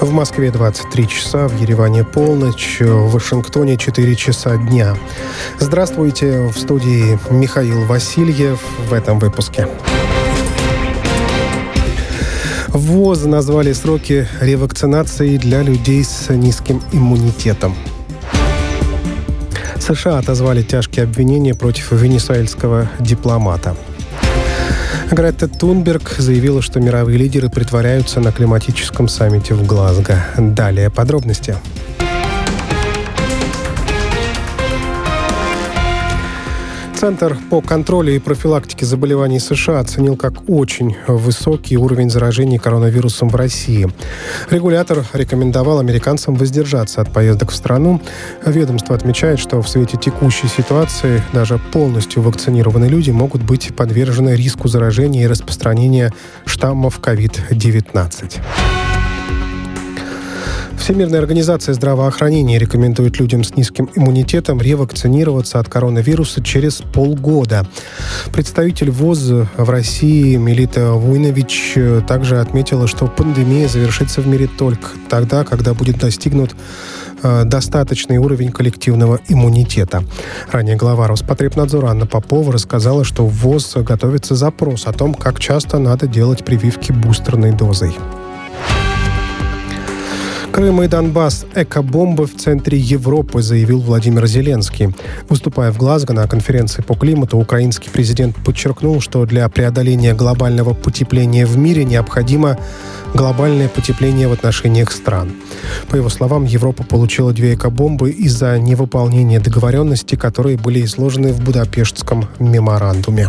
В Москве 23 часа, в Ереване полночь, в Вашингтоне 4 часа дня. Здравствуйте, в студии Михаил Васильев в этом выпуске. В ВОЗ назвали сроки ревакцинации для людей с низким иммунитетом. США отозвали тяжкие обвинения против венесуэльского дипломата. Грета Тунберг заявила, что мировые лидеры притворяются на климатическом саммите в Глазго. Далее подробности. Центр по контролю и профилактике заболеваний США оценил как очень высокий уровень заражений коронавирусом в России. Регулятор рекомендовал американцам воздержаться от поездок в страну. Ведомство отмечает, что в свете текущей ситуации даже полностью вакцинированные люди могут быть подвержены риску заражения и распространения штаммов COVID-19. Всемирная организация здравоохранения рекомендует людям с низким иммунитетом ревакцинироваться от коронавируса через полгода. Представитель ВОЗ в России Мелита Вуйнович также отметила, что пандемия завершится в мире только тогда, когда будет достигнут достаточный уровень коллективного иммунитета. Ранее глава Роспотребнадзора Анна Попова рассказала, что в ВОЗ готовится запрос о том, как часто надо делать прививки бустерной дозой. Крым и Донбасс – экобомбы в центре Европы, заявил Владимир Зеленский. Выступая в Глазго на конференции по климату, украинский президент подчеркнул, что для преодоления глобального потепления в мире необходимо глобальное потепление в отношениях стран. По его словам, Европа получила 2 экобомбы из-за невыполнения договоренностей, которые были изложены в Будапештском меморандуме.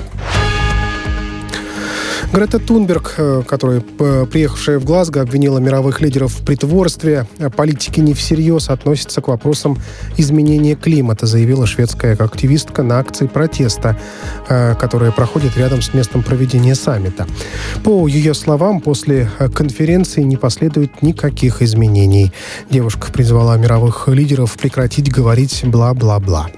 Грета Тунберг, приехавшая в Глазго, обвинила мировых лидеров в притворстве. Политики не всерьез относятся к вопросам изменения климата, заявила шведская активистка на акции протеста, которая проходит рядом с местом проведения саммита. По ее словам, после конференции не последует никаких изменений. Девушка призвала мировых лидеров прекратить говорить «бла-бла-бла».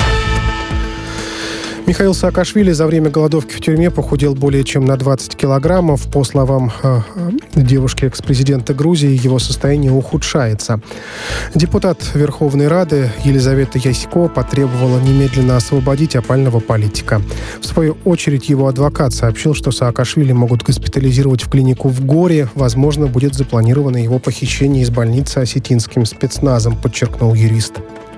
Михаил Саакашвили за время голодовки в тюрьме похудел более чем на 20 килограммов. По словам девушки экс-президента Грузии, его состояние ухудшается. Депутат Верховной Рады Елизавета Ясько потребовала немедленно освободить опального политика. В свою очередь, его адвокат сообщил, что Саакашвили могут госпитализировать в клинику в Горе. Возможно, будет запланировано его похищение из больницы осетинским спецназом, подчеркнул юрист.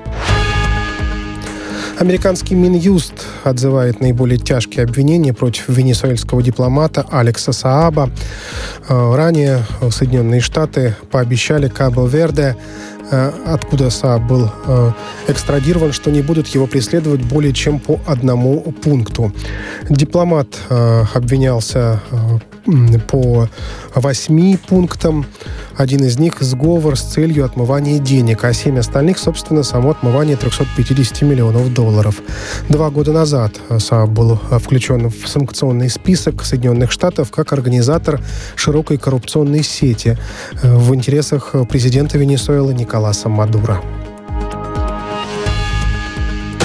Американский Минюст отзывает наиболее тяжкие обвинения против венесуэльского дипломата Алекса Сааба. Ранее Соединенные Штаты пообещали Кабо-Верде, откуда Сааб был экстрадирован, что не будут его преследовать более чем по одному пункту. Дипломат обвинялся по 8 пунктам. Один из них – сговор с целью отмывания денег, а 7 остальных, собственно, само отмывание $350 миллионов. 2 года назад Сааб был включен в санкционный список Соединенных Штатов как организатор широкой коррупционной сети в интересах президента Венесуэлы Николаса Мадуро.